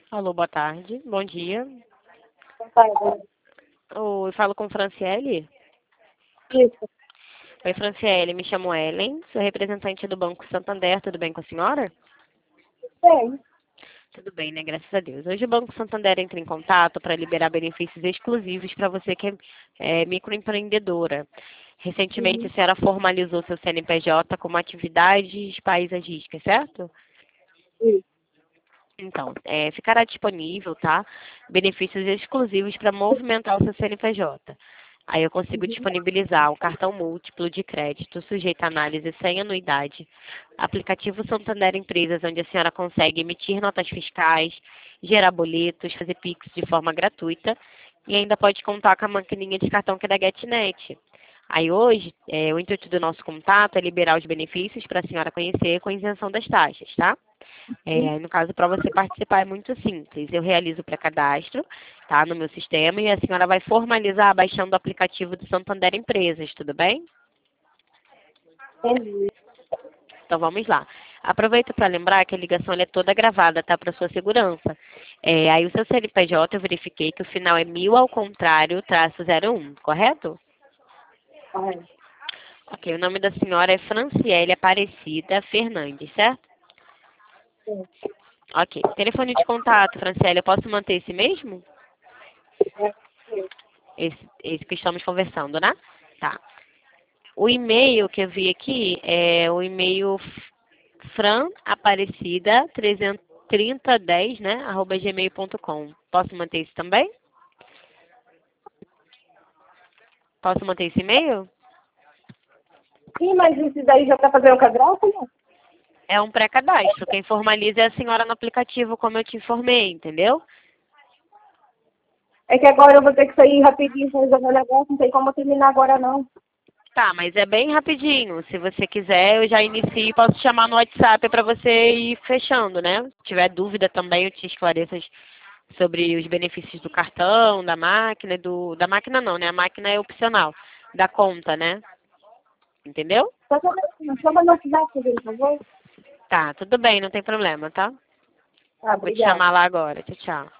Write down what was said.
Alô, boa tarde. Bom dia. Paga. Oi, falo com Franciele. Isso. Oi, Franciele. Me chamo Ellen. Sou representante do Banco Santander. Tudo bem com a senhora? Tem. Tudo bem, né? Graças a Deus. Hoje o Banco Santander entra em contato para liberar benefícios exclusivos para você que é microempreendedora. Recentemente a Uhum. senhora formalizou seu CNPJ como atividades paisagísticas, certo? Isso. Então, ficará disponível, tá? Benefícios exclusivos para movimentar o seu CNPJ. Aí eu consigo Uhum. disponibilizar um cartão múltiplo de crédito sujeito a análise sem anuidade, aplicativo Santander Empresas, onde a senhora consegue emitir notas fiscais, gerar boletos, fazer Pix de forma gratuita e ainda pode contar com a maquininha de cartão que é da GetNet. Aí hoje, o intuito do nosso contato é liberar os benefícios para a senhora conhecer com isenção das taxas, tá? Aí no caso, para você participar é muito simples. Eu realizo o pré-cadastro, tá, no meu sistema e a senhora vai formalizar baixando o aplicativo do Santander Empresas, tudo bem? Entendi. Então vamos lá. Aproveito para lembrar que a ligação ela é toda gravada, tá, para sua segurança. Aí o seu CNPJ eu verifiquei que o final é 1000 ao contrário, traço 01, correto? Correto. Ok, o nome da senhora é Franciele Aparecida Fernandes, certo? Sim. Ok. Telefone de contato, Franciele, eu posso manter esse mesmo? É. Sim. Esse que estamos conversando, né? Tá. O e-mail que eu vi aqui é o e-mail franaparecida3010, né? @gmail.com. Posso manter isso também? Posso manter esse e-mail? Sim, mas isso daí já tá fazendo cadastro, né? É um pré-cadastro. Quem formaliza é a senhora no aplicativo, como eu te informei, entendeu? É que agora eu vou ter que sair rapidinho pra resolver o negócio, não tem como eu terminar agora não. Tá, mas é bem rapidinho. Se você quiser, eu já inicio e posso chamar no WhatsApp para você ir fechando, né? Se tiver dúvida também, eu te esclareço sobre os benefícios do cartão, da máquina, da máquina não, né? A máquina é opcional, da conta, né? Entendeu? Só chama no WhatsApp, por favor. Tá, tudo bem, não tem problema, tá? Tá, Vou te obrigada. chamar lá agora. Tchau, tchau.